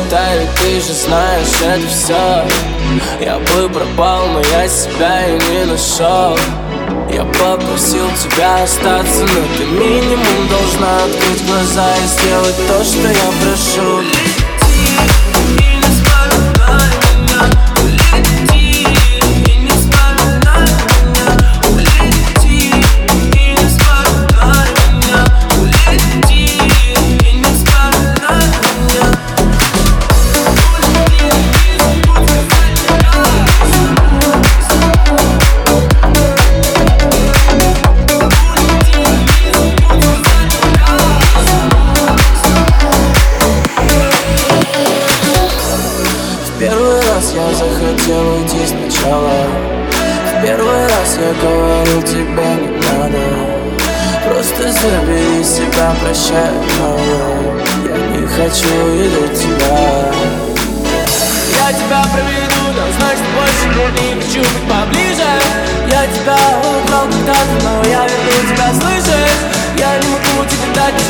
Да ведь ты же знаешь это все. Я бы пропал, но я себя и не нашел. Я попросил тебя остаться, но ты минимум должна открыть глаза и сделать то, что я прошу. Я захотел уйти сначала. В первый раз я говорил тебе не надо. Просто забери себя, прощай, но я не хочу видеть тебя. Я тебя проведу, но значит больше не хочу быть поближе. Я тебя украл когда-то, но я верну тебя, слышишь? Я не могу тебе дать